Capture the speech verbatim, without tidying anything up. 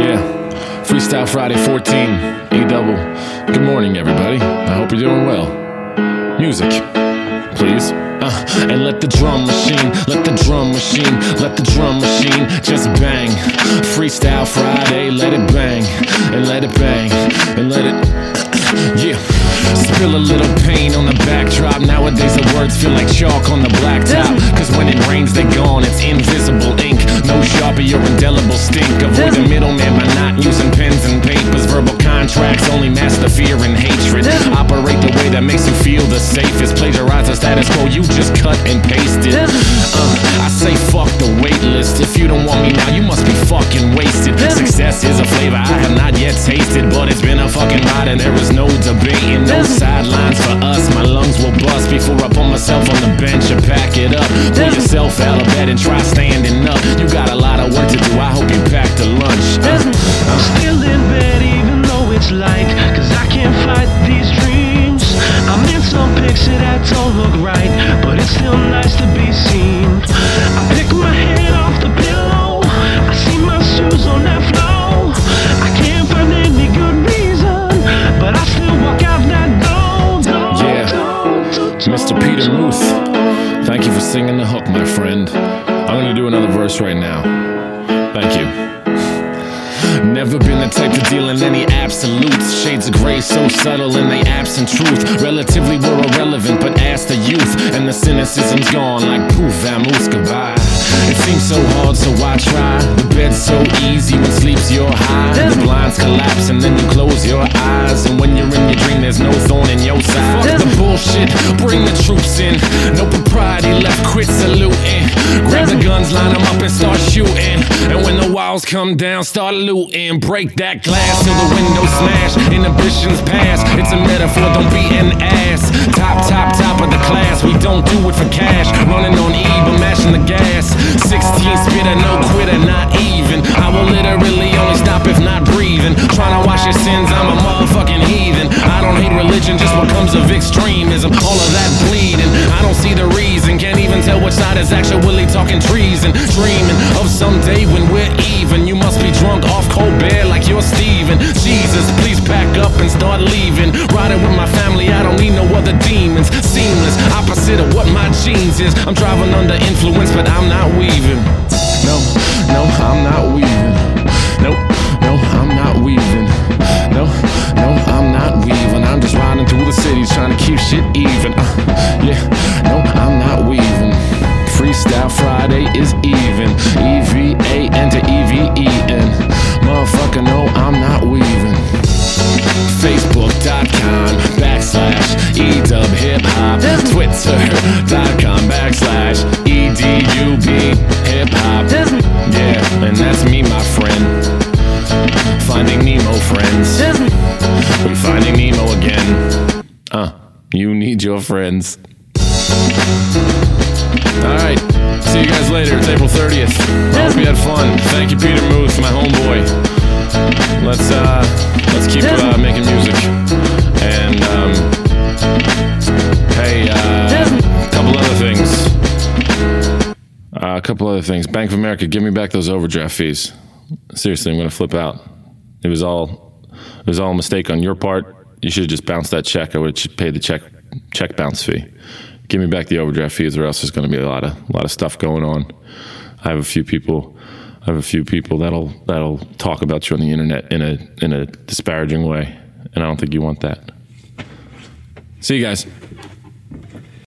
Yeah, Freestyle Friday fourteen, E-double. Good morning, everybody. I hope you're doing well. Music, please. Uh, and let the drum machine, let the drum machine, let the drum machine just bang. Freestyle Friday, let it bang, and let it bang, and let it, yeah. Spill a little pain on the backdrop. Nowadays the words feel like chalk on the blacktop. Cause when it rains they're gone, it's invisible ink. No Sharpie or indelible stink. Avoid the middleman by not using pens and papers. Verbal contracts only mask the fear and hatred. Operate the way that makes you feel the safest. Plagiarize the status quo, you just cut and paste it. uh, I say fuck the wait list. If you don't want me now, you must be fucking wasted. Success is a flavor I have not yet tasted, but it's been a fucking ride and there is no debating. No sidelines for us, my lungs will bust before I put myself on the bench and pack it up. Pull yourself out of bed and try standing up. You got a lot of work to do, I hope you packed a lunch. uh, uh. I'm still in bed even though it's light, cause I can't fight these dreams. I'm in some picture that don't look right, but it's still nice to be seen. I pick my head off the pillow, I see my shoes on that floor. I can't find any good reason, but I still walk out that door. Yeah, Mister Peter Muth, thank you for singing the hook, my friend. I'm gonna do another verse right now. Thank you. Never been the type to deal in any absolutes. Shades of gray so subtle in they absent truth. Relatively we're irrelevant, but ask the youth, and the cynicism's gone like poof, vamoose, goodbye. It seems so hard, so why try? The bed's so easy when sleep's your high. The blinds collapse and then you close your eyes, and when you're in your dream there's no thorn in your side. Fuck the bullshit, bring the troops in. No propriety left, quit saluting. Grab the guns, line them up and start shooting. And when the walls come down, start looting. Break that glass till the window smash. Inhibitions pass, it's a metaphor, don't be an ass. Top, top, top of the class, we don't do it for cash. Running on E, but mashing the gas. Sixteen spitter, no quitter, not even. I will literally only stop if not breathing. Trying to wash your sins, I'm a motherfucking heathen. I don't hate religion, just what comes of extremism. All of that bleeding, I don't see the reason. Can't even tell which side is actually talking treason. Dreaming of someday when we're even. You must be drunk off cold beer like you're Steven. Jesus, please pack up and start leaving. Riding with my family, I don't need no other demons. Seamless, opposite of what my genes is. I'm driving under influence, but I'm not weaving. No, no, I'm not weaving. Nope, no, I'm not weaving. No, no, I'm not weaving. I'm just riding through the city trying to keep shit even. Uh, yeah, no, I'm not weaving. Freestyle Friday is even. E V A N to E V E N. Motherfucker, no, I'm not weaving. Facebook.com backslash E-dub hip hop. Twitter.com backslash E D U B hip hop. Yeah, and that's me, my friend. Finding Nemo, friends. We finding Nemo again. Uh, you need your friends. Alright, see you guys later. It's April thirtieth. I hope you had fun. Thank you, Peter Muth, my homeboy. Let's uh, let's keep uh, making music. And um, hey, uh, a couple other things. Uh, a couple other things. Bank of America, give me back those overdraft fees. Seriously, I'm gonna flip out. It was all, it was all a mistake on your part. You should have just bounced that check. I would have paid the check check bounce fee. Give me back the overdraft fees, or else there's going to be a lot of a lot of stuff going on. I have a few people, I have a few people that'll that'll talk about you on the internet in a in a disparaging way, and I don't think you want that. See you guys.